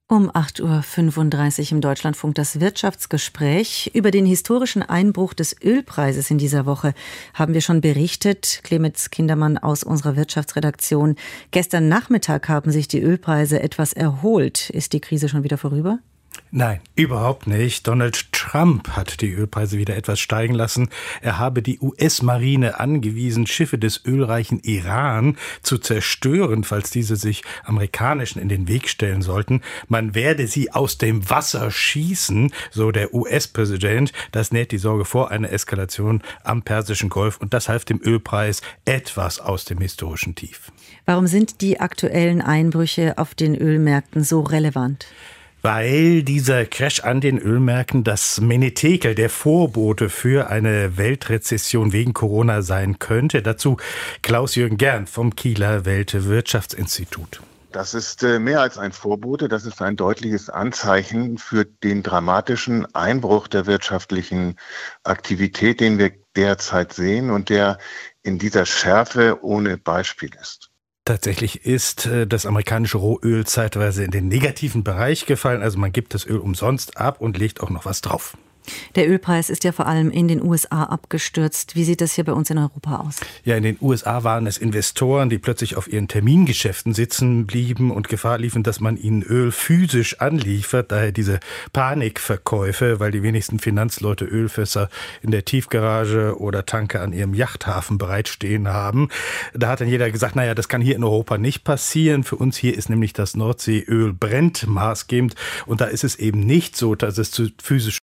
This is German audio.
Um 8:35 Uhr im Deutschlandfunk das Wirtschaftsgespräch. Über den historischen Einbruch des Ölpreises in dieser Woche haben wir schon berichtet. Clemens Kindermann aus unserer Wirtschaftsredaktion. Gestern Nachmittag haben sich die Ölpreise etwas erholt. Ist die Krise schon wieder vorüber? Nein, überhaupt nicht. Donald Trump hat die Ölpreise wieder etwas steigen lassen. Er habe die US-Marine angewiesen, Schiffe des ölreichen Iran zu zerstören, falls diese sich amerikanischen in den Weg stellen sollten. Man werde sie aus dem Wasser schießen, so der US-Präsident. Das nährt die Sorge vor einer Eskalation am Persischen Golf. Und das half dem Ölpreis etwas aus dem historischen Tief. Warum sind die aktuellen Einbrüche auf den Ölmärkten so relevant? Weil dieser Crash an den Ölmärkten das Menetekel, der Vorbote für eine Weltrezession wegen Corona sein könnte. Dazu Klaus-Jürgen Gern vom Kieler Weltwirtschaftsinstitut. Das ist mehr als ein Vorbote, das ist ein deutliches Anzeichen für den dramatischen Einbruch der wirtschaftlichen Aktivität, den wir derzeit sehen und der in dieser Schärfe ohne Beispiel ist. Tatsächlich ist das amerikanische Rohöl zeitweise in den negativen Bereich gefallen. Also man gibt das Öl umsonst ab und legt auch noch was drauf. Der Ölpreis ist ja vor allem in den USA abgestürzt. Wie sieht das hier bei uns in Europa aus? Ja, in den USA waren es Investoren, die plötzlich auf ihren Termingeschäften sitzen blieben und Gefahr liefen, dass man ihnen Öl physisch anliefert. Daher diese Panikverkäufe, weil die wenigsten Finanzleute Ölfässer in der Tiefgarage oder Tanker an ihrem Yachthafen bereitstehen haben. Da hat dann jeder gesagt, naja, das kann hier in Europa nicht passieren. Für uns hier ist nämlich das Nordseeöl brennt maßgebend. Und da ist es eben nicht so, dass es zu physischen